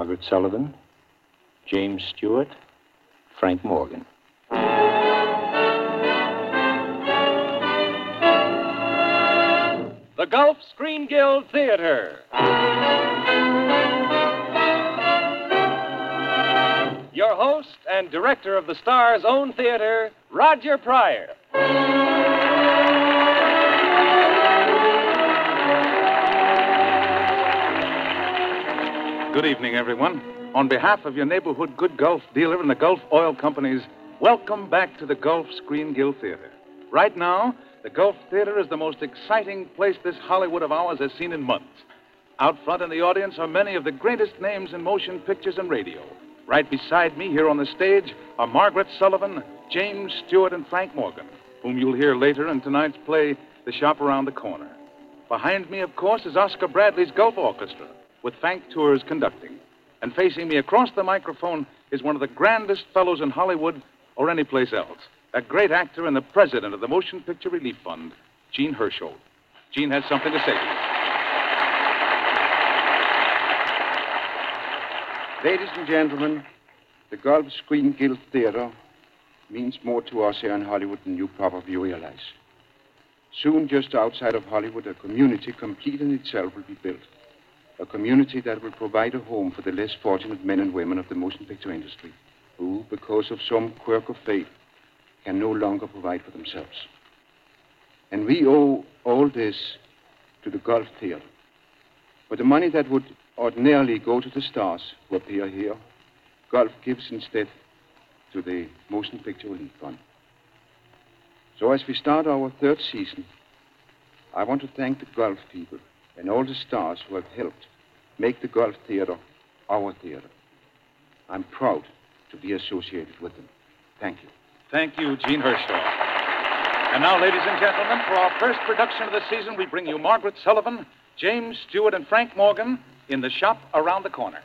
Margaret Sullivan, James Stewart, Frank Morgan. The Gulf Screen Guild Theater. Your host and director of the Star's own theater, Roger Pryor. Good evening, everyone. On behalf of your neighborhood good Gulf dealer and the Gulf Oil Companies, welcome back to the Gulf Screen Guild Theater. Right now, the Gulf Theater is the most exciting place this Hollywood of ours has seen in months. Out front in the audience are many of the greatest names in motion pictures and radio. Right beside me here on the stage are Margaret Sullivan, James Stewart, and Frank Morgan, whom you'll hear later in tonight's play, The Shop Around the Corner. Behind me, of course, is Oscar Bradley's Gulf Orchestra, with Frank Tours conducting. And facing me across the microphone is one of the grandest fellows in Hollywood or any place else, a great actor and the president of the Motion Picture Relief Fund, Gene Hersholt. Gene has something to say to you. Ladies and gentlemen, the Gulf Screen Guild Theater means more to us here in Hollywood than you probably realize. Soon, just outside of Hollywood, a community complete in itself will be built. A community that will provide a home for the less fortunate men and women of the motion picture industry, who, because of some quirk of fate, can no longer provide for themselves. And we owe all this to the Gulf Theater. For the money that would ordinarily go to the stars who appear here, Gulf gives instead to the Motion Picture Relief Fund. So as we start our third season, I want to thank the Gulf people and all the stars who have helped make the Gulf Theater our theater. I'm proud to be associated with them. Thank you. Thank you, Gene Hersholt. And now, ladies and gentlemen, for our first production of the season, we bring you Margaret Sullivan, James Stewart, and Frank Morgan in The Shop Around the Corner.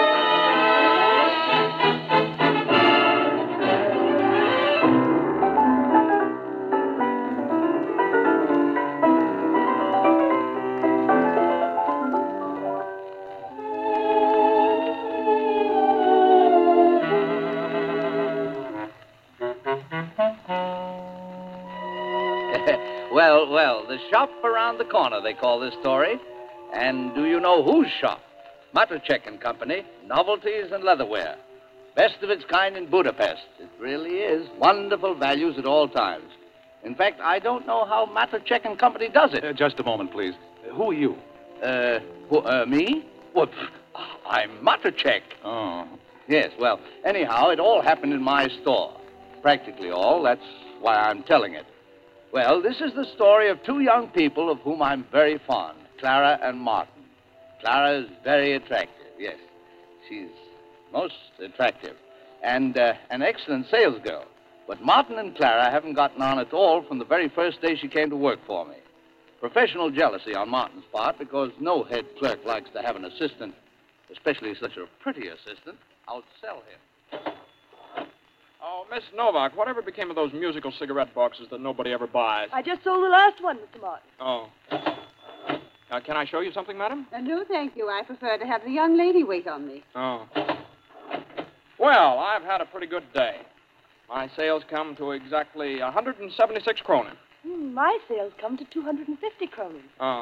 Well, The Shop Around the Corner, they call this story. And do you know whose shop? Matrachek and Company, novelties and leatherware. Best of its kind in Budapest. It really is. Wonderful values at all times. In fact, I don't know how Matrachek and Company does it. Just a moment, please. Who are you? Me? What? I'm Matrachek. Oh. Yes, well, anyhow, it all happened in my store. Practically all. That's why I'm telling it. Well, this is the story of two young people of whom I'm very fond, Clara and Martin. Clara is very attractive, yes. She's most attractive. And an excellent sales girl. But Martin and Clara haven't gotten on at all from the very first day she came to work for me. Professional jealousy on Martin's part, because no head clerk likes to have an assistant, especially such a pretty assistant, outsell him. Oh, Miss Novak, whatever became of those musical cigarette boxes that nobody ever buys? I just sold the last one, Mr. Martin. Oh. Can I show you something, madam? No, thank you. I prefer to have the young lady wait on me. Oh. Well, I've had a pretty good day. My sales come to exactly 176 kronen. My sales come to 250 kronen. Oh.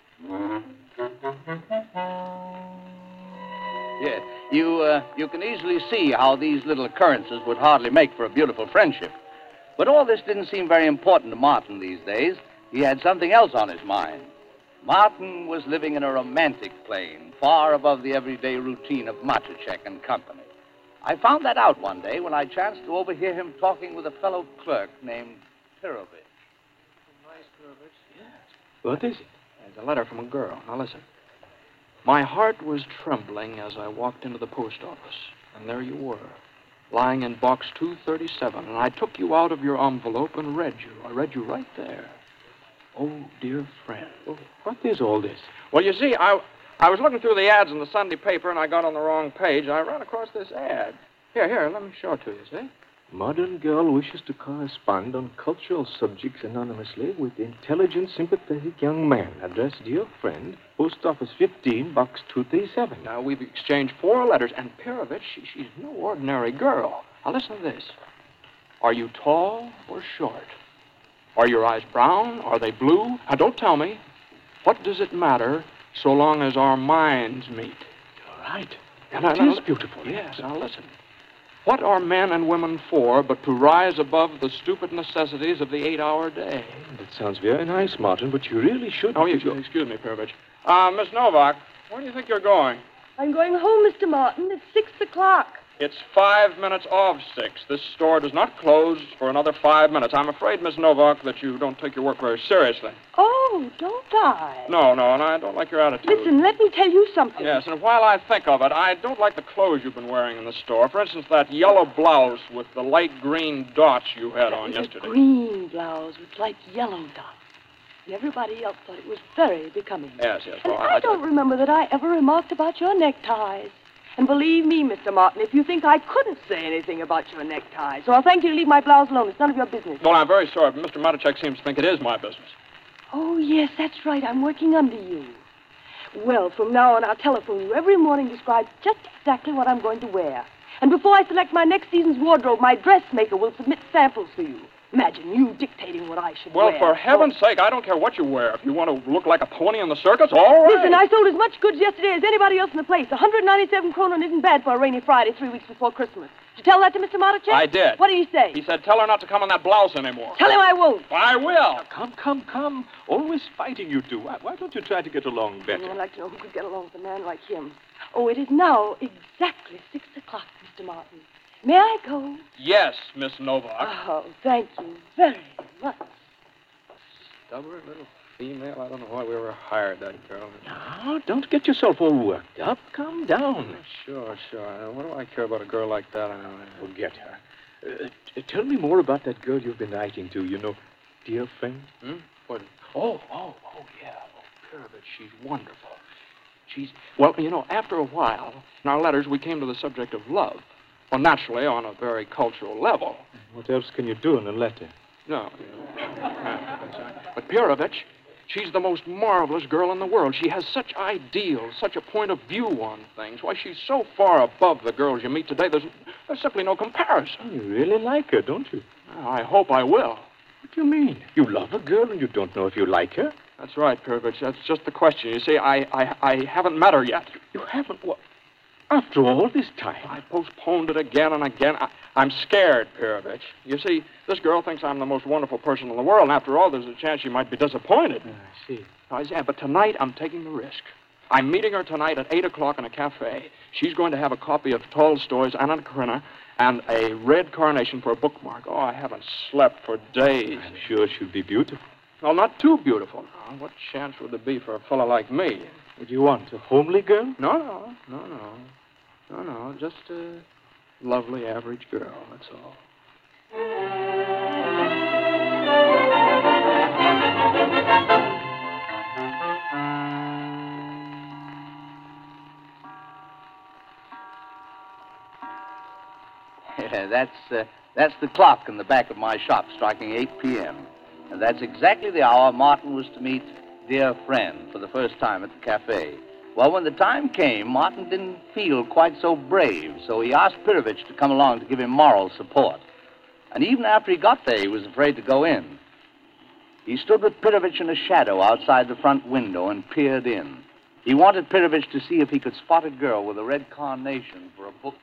Yes, you can easily see how these little occurrences would hardly make for a beautiful friendship. But all this didn't seem very important to Martin these days. He had something else on his mind. Martin was living in a romantic plane, far above the everyday routine of Matrachek and Company. I found that out one day when I chanced to overhear him talking with a fellow clerk named Pirovich. Nice Pirovich? Yes. What is it? It's a letter from a girl. Now listen. My heart was trembling as I walked into the post office, and there you were, lying in box 237, and I took you out of your envelope and read you. I read you right there. Oh, dear friend. Oh, what is all this? Well, you see, I was looking through the ads in the Sunday paper, and I got on the wrong page. I ran across this ad. Here, let me show it to you, see? Modern girl wishes to correspond on cultural subjects anonymously with intelligent, sympathetic young man. Address, dear friend, Post Office 15, Box 237. Now, we've exchanged 4 letters, and Pirovich, she's no ordinary girl. Now, listen to this. Are you tall or short? Are your eyes brown? Are they blue? Now, don't tell me. What does it matter so long as our minds meet? You're right. It is beautiful. Yes, now listen. What are men and women for but to rise above the stupid necessities of the 8-hour day? That sounds very nice, Martin, but you really should... Oh, excuse me, Pirovich. Miss Novak, where do you think you're going? I'm going home, Mr. Martin. It's 6 o'clock. It's 5 minutes of 6. This store does not close for another 5 minutes. I'm afraid, Miss Novak, that you don't take your work very seriously. Oh, don't I? No, and I don't like your attitude. Listen, let me tell you something. Yes, and while I think of it, I don't like the clothes you've been wearing in the store. For instance, that yellow blouse with the light green dots you had on yesterday. A green blouse with light yellow dots. And everybody else thought it was very becoming. Yes. And Well, I don't remember that I ever remarked about your neckties. And believe me, Mr. Martin, if you think I couldn't say anything about your necktie, so I'll thank you to leave my blouse alone. It's none of your business. Well, I'm very sorry, but Mr. Matichek seems to think it is my business. Oh, yes, that's right. I'm working under you. Well, from now on, I'll telephone you every morning, describe just exactly what I'm going to wear. And before I select my next season's wardrobe, my dressmaker will submit samples to you. Imagine you dictating what I should wear. Well, for heaven's sake, I don't care what you wear. If you want to look like a pony in the circus, all right. Listen, I sold as much goods yesterday as anybody else in the place. 197 kronen isn't bad for a rainy Friday 3 weeks before Christmas. Did you tell that to Mr. Matichek? I did. What did he say? He said, tell her not to come in that blouse anymore. Tell him I won't. I will. Come. Always fighting, you two. Why don't you try to get along better? I'd like to know who could get along with a man like him. Oh, it is now exactly 6 o'clock, Mr. Martin. May I go? Yes, Miss Novak. Oh, thank you very much. Stubborn little female. I don't know why we ever hired that girl. Now, don't get yourself all worked up. Calm down. Sure. What do I care about a girl like that? I know. Forget her. Tell me more about that girl you've been writing to, dear friend. What? Oh, yeah. Oh, Pirovich, she's wonderful. Well, after a while, in our letters, we came to the subject of love. Well, naturally, on a very cultural level. What else can you do in a letter? No. But Pirovich, she's the most marvelous girl in the world. She has such ideals, such a point of view on things. Why, she's so far above the girls you meet today, there's simply no comparison. You really like her, don't you? I hope I will. What do you mean? You love a girl and you don't know if you like her? That's right, Pirovich. That's just the question. You see, I haven't met her yet. You haven't? What? After all this time? I postponed it again and again. I'm scared, Pirovich. You see, this girl thinks I'm the most wonderful person in the world, and after all, there's a chance she might be disappointed. I see. But tonight, I'm taking the risk. I'm meeting her tonight at 8 o'clock in a cafe. She's going to have a copy of Tolstoy's Anna Karenina and a red carnation for a bookmark. Oh, I haven't slept for days. I'm sure she'll be beautiful. Well, not too beautiful. Now, what chance would there be for a fellow like me? What do you want, a homely girl? No. Just a lovely average girl, that's all. That's the clock in the back of my shop striking 8 p.m. And that's exactly the hour Martin was to meet dear friend for the first time at the cafe. Well, when the time came, Martin didn't feel quite so brave, so he asked Pirovich to come along to give him moral support. And even after he got there, he was afraid to go in. He stood with Pirovich in a shadow outside the front window and peered in. He wanted Pirovich to see if he could spot a girl with a red carnation for a bookmark.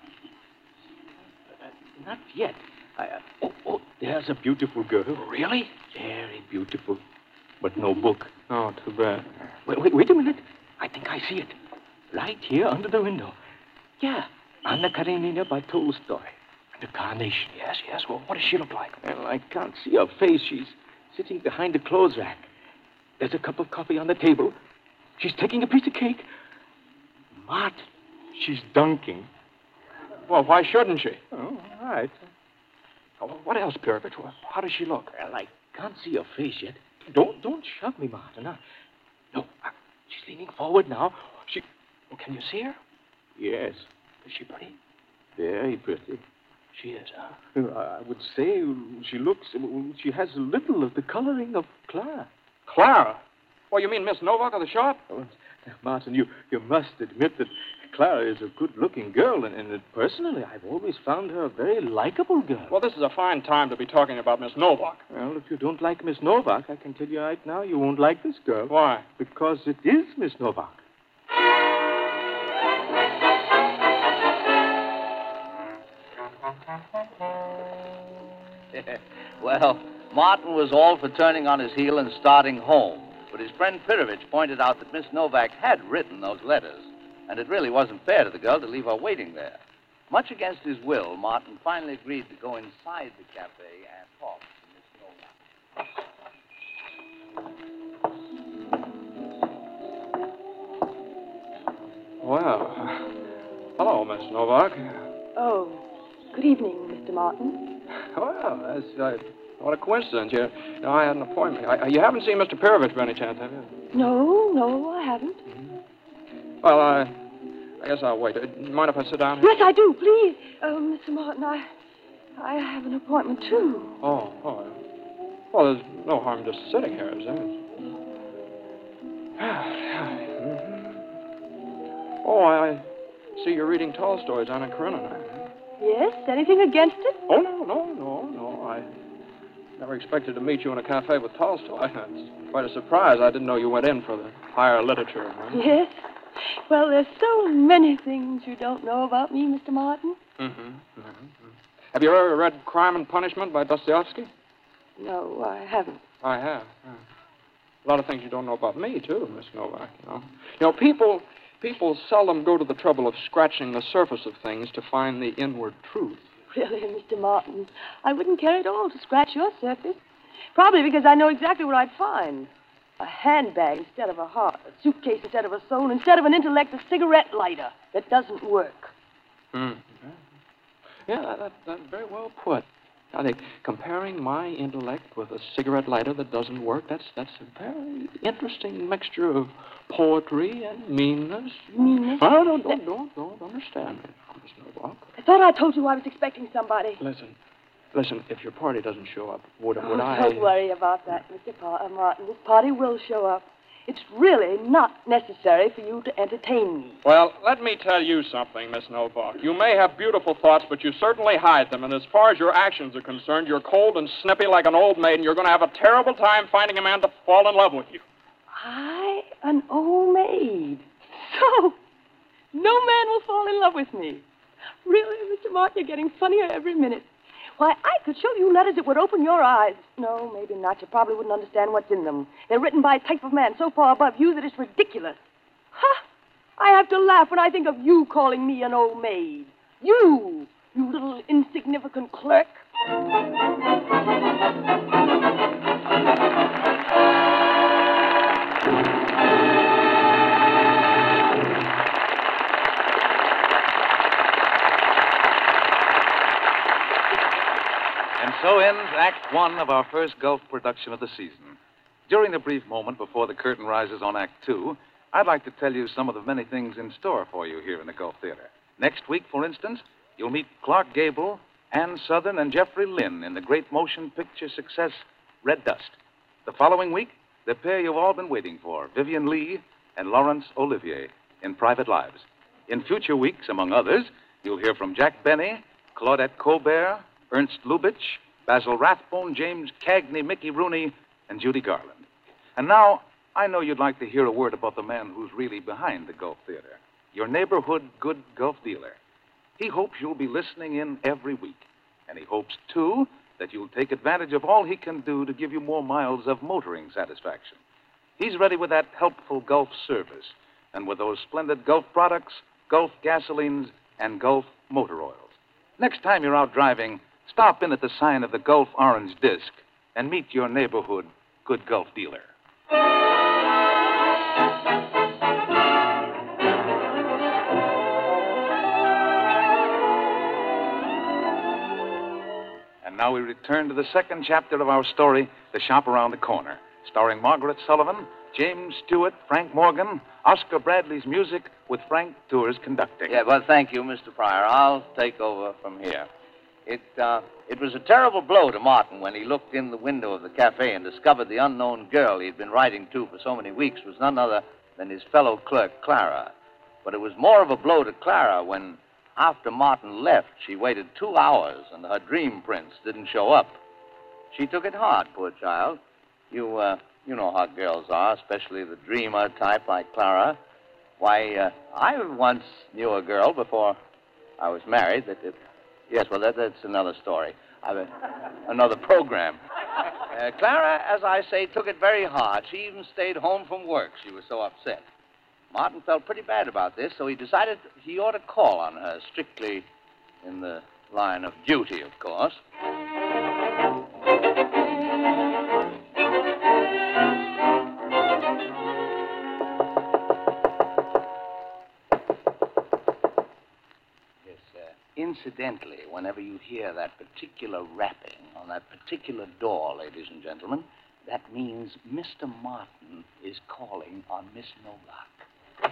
Not yet. There's a beautiful girl. Really? Very beautiful. But no book. Oh, too bad. Wait a minute. I think I see it. Right here under the window. Yeah. Anna Karenina by Tolstoy. And a carnation. Yes. Well, what does she look like? Well, I can't see her face. She's sitting behind the clothes rack. There's a cup of coffee on the table. She's taking a piece of cake. Martin, she's dunking. Well, why shouldn't she? Oh, all right. Oh, what else, Pirovich? How does she look? Well, I can't see her face yet. Don't shove me, Martin. No, she's leaning forward now. Can you see her? Yes. Is she pretty? Very pretty. She is, huh? I would say she has a little of the coloring of Clara. Clara? Oh, you mean Miss Novak of the shop? Oh, Martin, you must admit that Clara is a good-looking girl, and personally, I've always found her a very likable girl. Well, this is a fine time to be talking about Miss Novak. Well, if you don't like Miss Novak, I can tell you right now you won't like this girl. Why? Because it is Miss Novak. Well, Martin was all for turning on his heel and starting home. But his friend Pirovich pointed out that Miss Novak had written those letters, and it really wasn't fair to the girl to leave her waiting there. Much against his will, Martin finally agreed to go inside the cafe and talk to Miss Novak. Well, hello, Miss Novak. Oh, good evening, Mr. Martin. Well, that's what a coincidence. You know, I had an appointment. You haven't seen Mr. Pirovich by any chance, have you? No, I haven't. Well, I guess I'll wait. Mind if I sit down here? Yes, I do, please. Mr. Martin, I have an appointment, too. Oh. Well, there's no harm just sitting here, is there? Oh, I see you're reading Tolstoy's Anna Karenina. Yes? Anything against it? Oh, no. I never expected to meet you in a cafe with Tolstoy. It's quite a surprise. I didn't know you went in for the higher literature. Huh? Yes. Well, there's so many things you don't know about me, Mr. Martin. Have you ever read Crime and Punishment by Dostoevsky? No, I haven't. I have. A lot of things you don't know about me, too, Miss Novak, you know. People seldom go to the trouble of scratching the surface of things to find the inward truth. Really, Mr. Martin, I wouldn't care at all to scratch your surface. Probably because I know exactly what I'd find. A handbag instead of a heart, a suitcase instead of a soul, instead of an intellect, a cigarette lighter that doesn't work. Yeah, that's very well put. I think comparing my intellect with a cigarette lighter that doesn't work, that's a very interesting mixture of poetry and meanness. Meanness? Oh, don't understand me, Miss Novak. I thought I told you I was expecting somebody. Listen, if your party doesn't show up, would I... Don't worry about that, Mr. Martin. This party will show up. It's really not necessary for you to entertain me. Well, let me tell you something, Miss Novak. You may have beautiful thoughts, but you certainly hide them. And as far as your actions are concerned, you're cold and snippy like an old maid, and you're going to have a terrible time finding a man to fall in love with you. I, an old maid? So, no man will fall in love with me. Really, Mr. Martin, you're getting funnier every minute. Why, I could show you letters that would open your eyes. No, maybe not. You probably wouldn't understand what's in them. They're written by a type of man so far above you that it's ridiculous. Ha! I have to laugh when I think of you calling me an old maid. You little insignificant clerk. And so ends Act One of our first Gulf production of the season. During the brief moment before the curtain rises on Act Two, I'd like to tell you some of the many things in store for you here in the Gulf Theater. Next week, for instance, you'll meet Clark Gable, Ann Sothern, and Jeffrey Lynn in the great motion picture success Red Dust. The following week, the pair you've all been waiting for, Vivian Lee and Laurence Olivier, in Private Lives. In future weeks, among others, you'll hear from Jack Benny, Claudette Colbert, Ernst Lubitsch, Basil Rathbone, James Cagney, Mickey Rooney, and Judy Garland. And now, I know you'd like to hear a word about the man who's really behind the Gulf Theater, your neighborhood good Gulf dealer. He hopes you'll be listening in every week. And he hopes, too, that you'll take advantage of all he can do to give you more miles of motoring satisfaction. He's ready with that helpful Gulf service, and with those splendid Gulf products, Gulf gasolines, and Gulf motor oils. Next time you're out driving, stop in at the sign of the Gulf Orange Disc and meet your neighborhood good Gulf dealer. And now we return to the second chapter of our story, The Shop Around the Corner, starring Margaret Sullivan, James Stewart, Frank Morgan, Oscar Bradley's music with Frank Tours conducting. Yeah, well, thank you, Mr. Pryor. I'll take over from here. It was a terrible blow to Martin when he looked in the window of the cafe and discovered the unknown girl he'd been writing to for so many weeks was none other than his fellow clerk, Clara. But it was more of a blow to Clara when, after Martin left, she waited 2 hours and her dream prince didn't show up. She took it hard, poor child. You know how girls are, especially the dreamer type like Clara. Why, I once knew a girl before I was married that... Yes, well, that's another story. Another program. Clara, as I say, took it very hard. She even stayed home from work. She was so upset. Martin felt pretty bad about this, so he decided he ought to call on her, strictly in the line of duty, of course. Incidentally, whenever you hear that particular rapping on that particular door, ladies and gentlemen, that means Mr. Martin is calling on Miss Novak.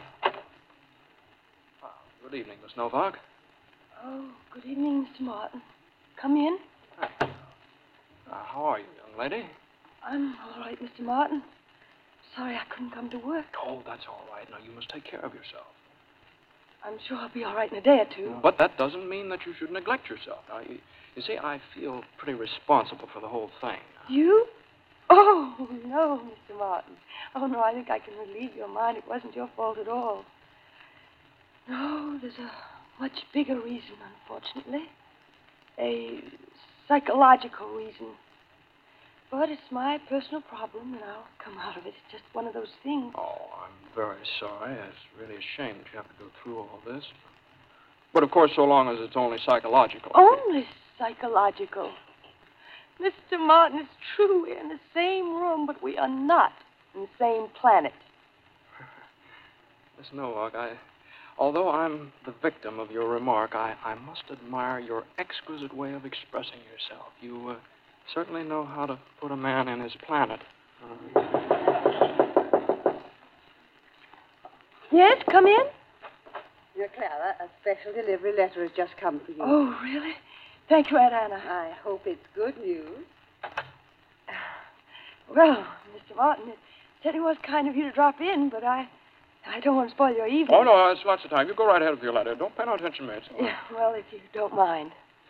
Good evening, Miss Novak. Oh, good evening, Mr. Martin. Come in. How are you, young lady? I'm all right, Mr. Martin. Sorry I couldn't come to work. Oh, that's all right. Now, you must take care of yourself. I'm sure I'll be all right in a day or two. But that doesn't mean that you should neglect yourself. Now, you see, I feel pretty responsible for the whole thing. You? Oh, no, Mr. Martin. Oh, no, I think I can relieve your mind. It wasn't your fault at all. No, there's a much bigger reason, unfortunately. A psychological reason. But it's my personal problem, and I'll come out of it. It's just one of those things. Oh, I'm very sorry. It's really a shame that you have to go through all this. But, of course, so long as it's only psychological. Only psychological. Mr. Martin, it's true. We're in the same room, but we are not in the same planet. Miss Novak, although I'm the victim of your remark, I must admire your exquisite way of expressing yourself. You certainly know how to put a man in his planet. Yes, come in. Dear Clara, a special delivery letter has just come for you. Oh, really? Thank you, Aunt Anna. I hope it's good news. Well, Mr. Martin, it certainly was kind of you to drop in, but I don't want to spoil your evening. Oh, no, it's lots of time. You go right ahead with your letter. Don't pay no attention to me. Yeah, well, if you don't mind.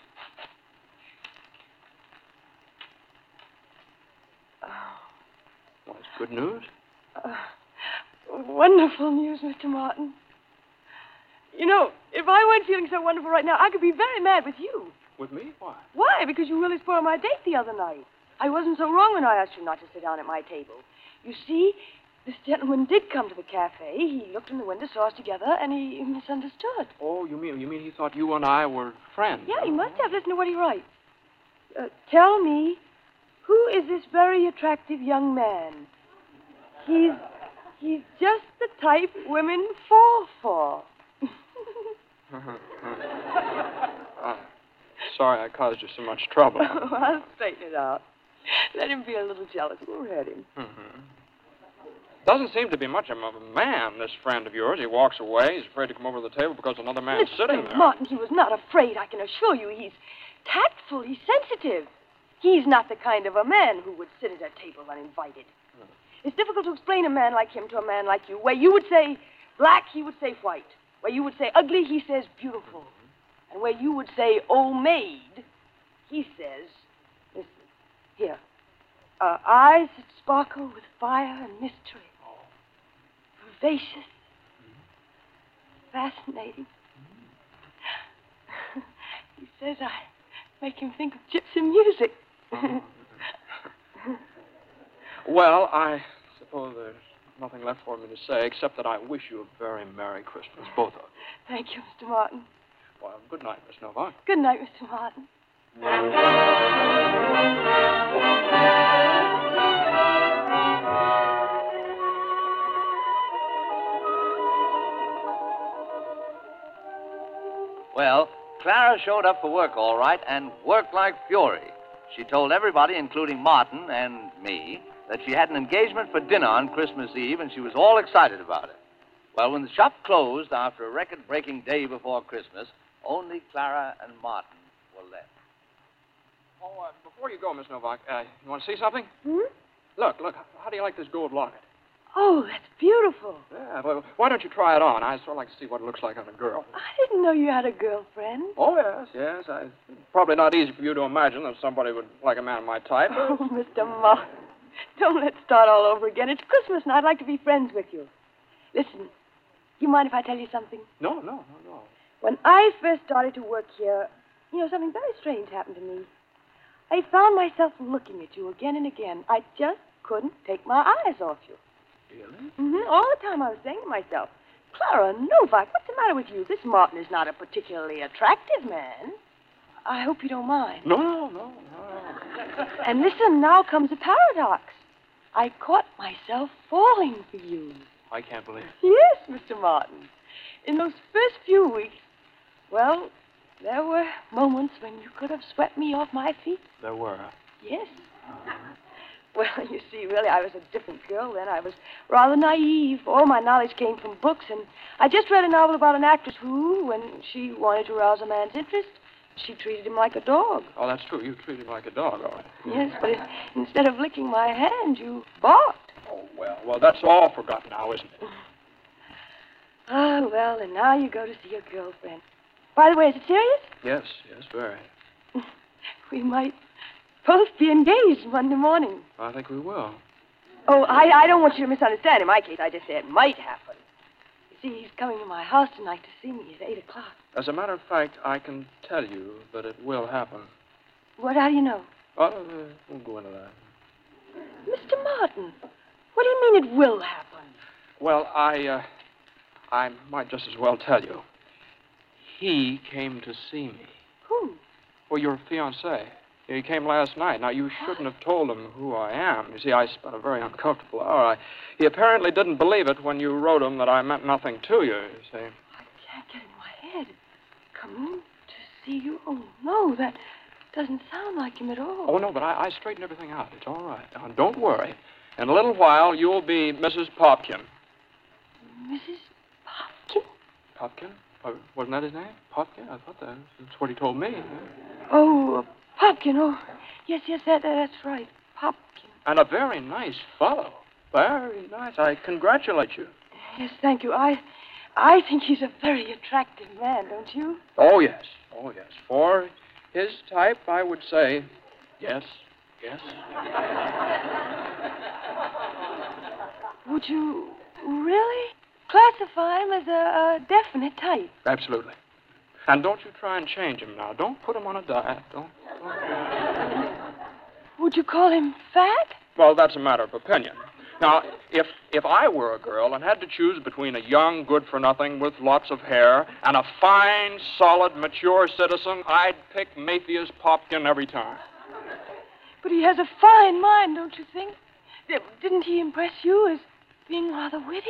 Well, it's good news. Wonderful news, Mr. Martin. You know, if I weren't feeling so wonderful right now, I could be very mad with you. With me? Why? Why? Because you really spoiled my date the other night. I wasn't so wrong when I asked you not to sit down at my table. You see, this gentleman did come to the cafe. He looked in the window, saw us together, and he misunderstood. Oh, you mean he thought you and I were friends? Yeah, he must have. Listen to what he writes. Tell me, who is this very attractive young man? He's just the type women fall for. Sorry I caused you so much trouble. Oh, I'll straighten it out. Let him be a little jealous. We'll hurt him. Mm-hmm. Doesn't seem to be much of a man, this friend of yours. He walks away. He's afraid to come over to the table because another man's sitting there. Martin, he was not afraid, I can assure you. He's tactful. He's sensitive. He's not the kind of a man who would sit at a table uninvited. It's difficult to explain a man like him to a man like you. Where you would say black, he would say white. Where you would say ugly, he says beautiful. And where you would say old maid, he says, listen, here, eyes that sparkle with fire and mystery. Vivacious. Fascinating. He says I make him think of gypsy music. Well, I suppose there's nothing left for me to say except that I wish you a very Merry Christmas, both of you. Thank you, Mr. Martin. Well, good night, Miss Novak. Good night, Mr. Martin. Well, Clara showed up for work all right and worked like fury. She told everybody, including Martin and me, that she had an engagement for dinner on Christmas Eve, and she was all excited about it. Well, when the shop closed after a record-breaking day before Christmas, only Clara and Martin were left. Oh, before you go, Miss Novak, you want to see something? Hmm? Look. How do you like this gold locket? Oh, that's beautiful. Yeah, well, why don't you try it on? I'd sort of like to see what it looks like on a girl. I didn't know you had a girlfriend. Oh, yes. Probably not easy for you to imagine that somebody would like a man of my type. Oh, Mr. Martin, don't let's start all over again. It's Christmas, and I'd like to be friends with you. Listen, do you mind if I tell you something? No. When I first started to work here, something very strange happened to me. I found myself looking at you again and again. I just couldn't take my eyes off you. Really? Mm-hmm. All the time I was saying to myself, Clara Novak, what's the matter with you? This Martin is not a particularly attractive man. I hope you don't mind. No. And listen, now comes a paradox. I caught myself falling for you. I can't believe it. Yes, Mr. Martin. In those first few weeks, well, there were moments when you could have swept me off my feet. There were. Yes. Well, you see, really, I was a different girl then. I was rather naive. All my knowledge came from books, and I just read a novel about an actress who, when she wanted to rouse a man's interest, she treated him like a dog. Oh, that's true. You treated him like a dog, all right. Yes, but instead of licking my hand, you barked. Oh, well, that's all forgotten now, isn't it? Ah, well, and now you go to see your girlfriend. By the way, is it serious? Yes, very. We might both be engaged Monday morning. I think we will. Oh, I don't want you to misunderstand. In my case, I just say it might happen. You see, he's coming to my house tonight to see me at 8 o'clock. As a matter of fact, I can tell you that it will happen. How do you know? Oh, we'll go into that. Mr. Martin, what do you mean it will happen? Well, I might just as well tell you. He came to see me. Who? Well, your fiancé. He came last night. Now, you shouldn't have told him who I am. You see, I spent a very uncomfortable hour. He apparently didn't believe it when you wrote him that I meant nothing to you see. I can't get it in my head. Come to see you? Oh, no, that doesn't sound like him at all. Oh, no, but I straightened everything out. It's all right. Now, don't worry. In a little while, you'll be Mrs. Popkin. Mrs. Popkin? Popkin? Wasn't that his name? Popkin? I thought that's what he told me. Oh, Popkin. Oh, yes, that's right. Popkin. And a very nice fellow. Very nice. I congratulate you. Yes, thank you. I think he's a very attractive man, don't you? Oh, yes. For his type, I would say yes. Would you really classify him as a definite type? Absolutely. And don't you try and change him now. Don't put him on a diet. Don't. Would you call him fat? Well, that's a matter of opinion. Now, if I were a girl and had to choose between a young good-for-nothing with lots of hair and a fine, solid, mature citizen, I'd pick Matthias Popkin every time. But he has a fine mind, don't you think? Didn't he impress you as being rather witty?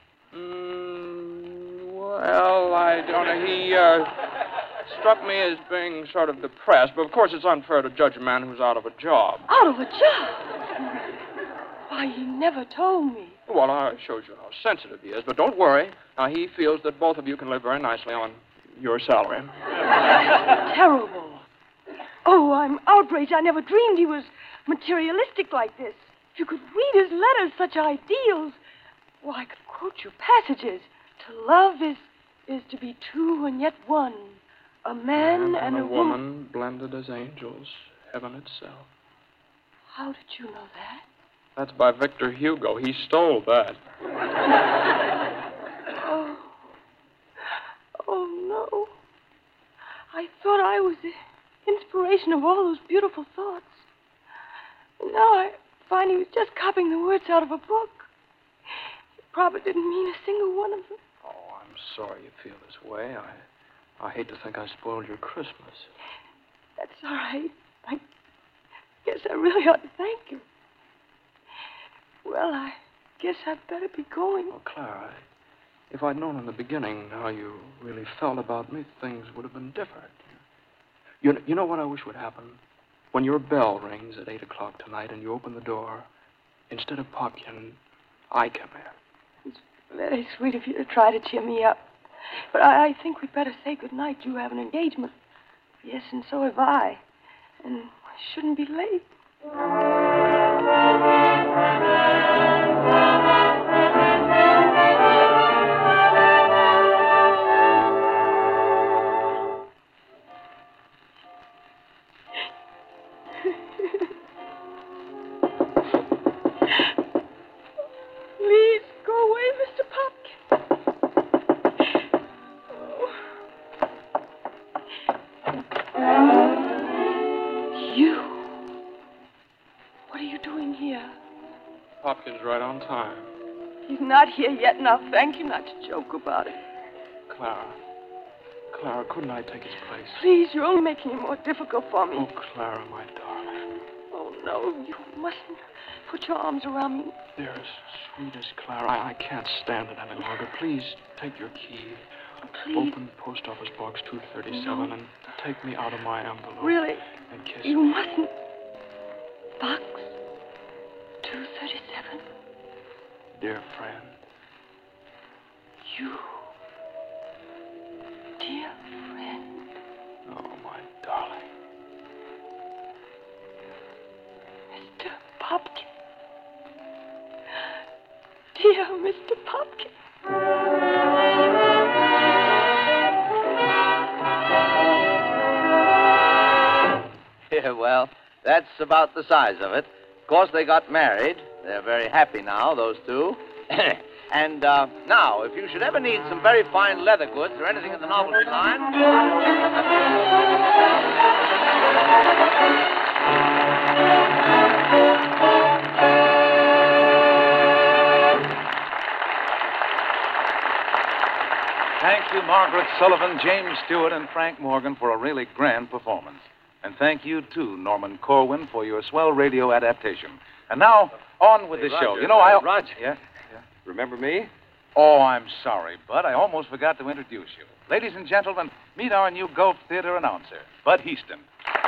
Well, I don't know. He struck me as being sort of depressed, but of course it's unfair to judge a man who's out of a job. Out of a job? Why, he never told me. Well, I showed you how sensitive he is, but don't worry. Now, he feels that both of you can live very nicely on your salary. Terrible. Oh, I'm outraged. I never dreamed he was materialistic like this. If you could read his letters, such ideals. Well, I could quote you passages. To love is to be two and yet one. A man and a woman blended as angels, heaven itself. How did you know that? That's by Victor Hugo. He stole that. Oh, no. I thought I was the inspiration of all those beautiful thoughts. And now I find he was just copying the words out of a book. He probably didn't mean a single one of them. Oh, I'm sorry you feel this way. I hate to think I spoiled your Christmas. That's all right. I guess I really ought to thank you. Well, I guess I'd better be going. Oh, Clara, if I'd known in the beginning how you really felt about me, things would have been different. You know what I wish would happen? When your bell rings at 8 o'clock tonight and you open the door, instead of Popkin, I come in. It's very sweet of you to try to cheer me up. But I think we'd better say good night. You have an engagement. Yes, and so have I. And I shouldn't be late. Please go away, Mr. Popkin. You. What are you doing here? Popkin's right on time. He's not here yet, and I'll thank you not to joke about it. Clara, couldn't I take his place? Please, you're only making it more difficult for me. Oh, Clara, my darling. Oh, no, you mustn't put your arms around me. Dearest, sweetest Clara, I can't stand it any longer. Please, take your key. Please. Open post office box 237 and take me out of my envelope. Really? And kiss You me. mustn't. Box 237. Dear friend. You. Dear friend. Oh, my darling. Mr. Popkin. Dear Mr. Popkin. Yeah, well, that's about the size of it. Of course, they got married. They're very happy now, those two. And now, if you should ever need some very fine leather goods or anything in the novelty line... Thank you, Margaret Sullivan, James Stewart, and Frank Morgan for a really grand performance. And thank you, too, Norman Corwin, for your swell radio adaptation. And now, on with the show. Roger, You know, I... Roger. Yeah? Remember me? Oh, I'm sorry, Bud. I almost forgot to introduce you. Ladies and gentlemen, meet our new Gulf Theater announcer, Bud Heaston.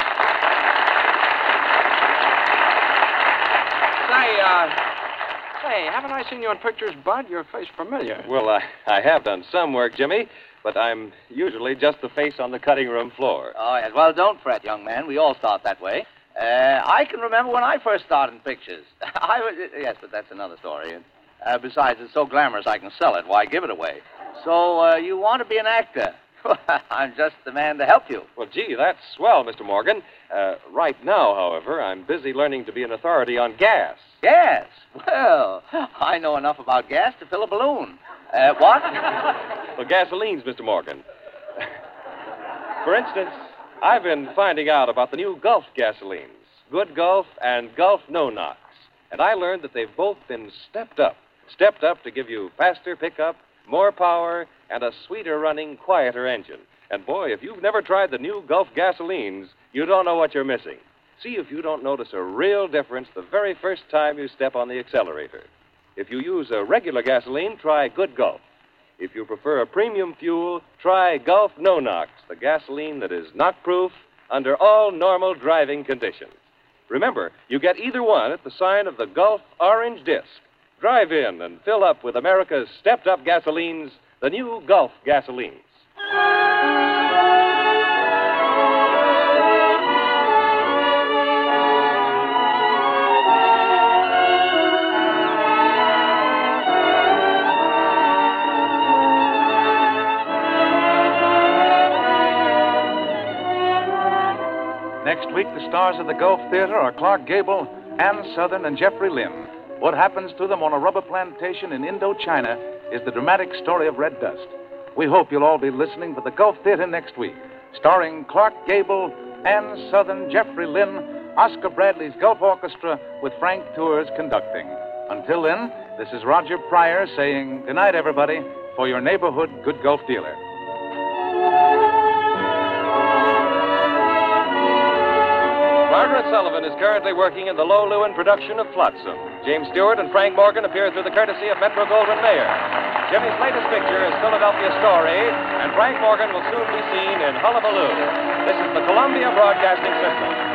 Say, haven't I seen you in pictures, Bud? Your face familiar. Well, I have done some work, Jimmy, but I'm usually just the face on the cutting room floor. Oh, yes. Well, don't fret, young man. We all start that way. I can remember when I first started in pictures. Yes, but that's another story. Besides, it's so glamorous I can sell it. Why give it away? So, you want to be an actor? I'm just the man to help you. Well, gee, that's swell, Mr. Morgan. Right now, however, I'm busy learning to be an authority on gas. Gas? Well, I know enough about gas to fill a balloon. What? Well, gasolines, Mr. Morgan. For instance, I've been finding out about the new Gulf gasolines, Good Gulf and Gulf No Knox. And I learned that they've both been stepped up to give you faster pickup, more power, and a sweeter running, quieter engine. And boy, if you've never tried the new Gulf gasolines, you don't know what you're missing. See if you don't notice a real difference the very first time you step on the accelerator. If you use a regular gasoline, try Good Gulf. If you prefer a premium fuel, try Gulf No Knox, the gasoline that is knock-proof under all normal driving conditions. Remember, you get either one at the sign of the Gulf Orange Disc. Drive in and fill up with America's stepped-up gasolines, the new Gulf gasolines. Next week, the stars of the Gulf Theater are Clark Gable, Ann Sothern, and Jeffrey Lynn. What happens to them on a rubber plantation in Indochina is the dramatic story of Red Dust. We hope you'll all be listening for the Gulf Theater next week, starring Clark Gable, Ann Sothern, Jeffrey Lynn, Oscar Bradley's Gulf Orchestra with Frank Tours conducting. Until then, this is Roger Pryor saying good night, everybody, for your neighborhood Good Gulf dealer. Margaret Sullivan is currently working in the Low Lewin production of Flotsam. James Stewart and Frank Morgan appear through the courtesy of Metro-Goldwyn-Mayer. Jimmy's latest picture is Philadelphia Story, and Frank Morgan will soon be seen in Hullabaloo. This is the Columbia Broadcasting System.